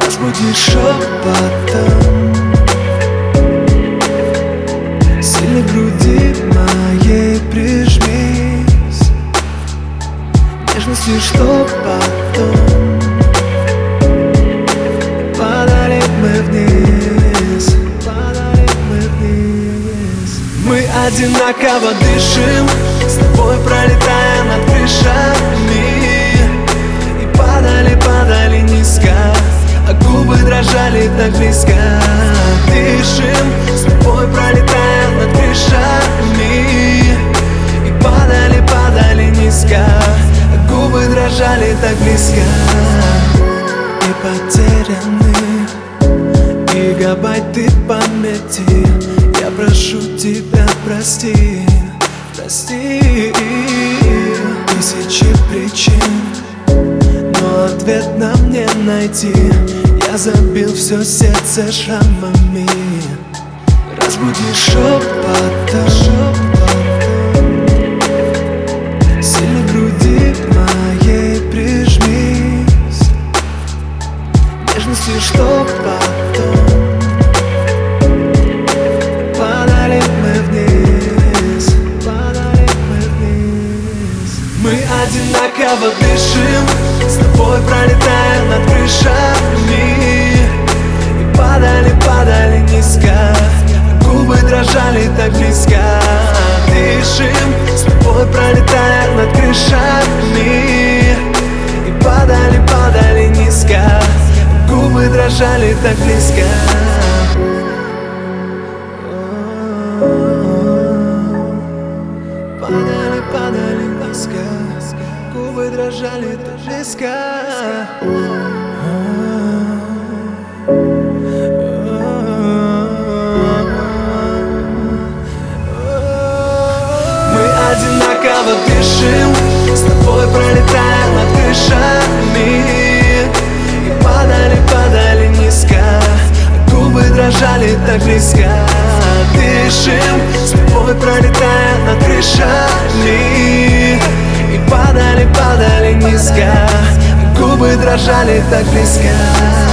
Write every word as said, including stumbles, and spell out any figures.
разбуди шепотом. Сильно к груди моей прижмись, нежностью, что потом падали мы вниз, падали мы вниз. Мы одинаково дышим, с тобой пролетая над крышами, и падали, падали низко, а губы дрожали так близко. Дышим, с тобой пролетая над крышами, и падали, падали низко, а губы дрожали так близко. И потеряны гигабайты памяти, я прошу тебя, прости, прости. Тысячи причин, но ответ нам не найти. Я забил все сердце шрамами. Разбуди шепотом, сильно к груди моей прижмись, нежностью, что потом падали мы вниз, падали мы вниз. Мы одинаково дышим, с тобой пролетая над крышами, и падали, падали низко, губы дрожали так близко. Дышим, с тобой пролетая над крышами, и падали, падали низко, губы дрожали так близко. Падали, падали низко, губы дрожали так близко. Мы одинаково дышим, с тобой пролетая над крышами, и падали, падали низко, губы дрожали так близко. Дышим, с тобой пролетая над крышами, и падали, падали низко, губы дрожали так близко.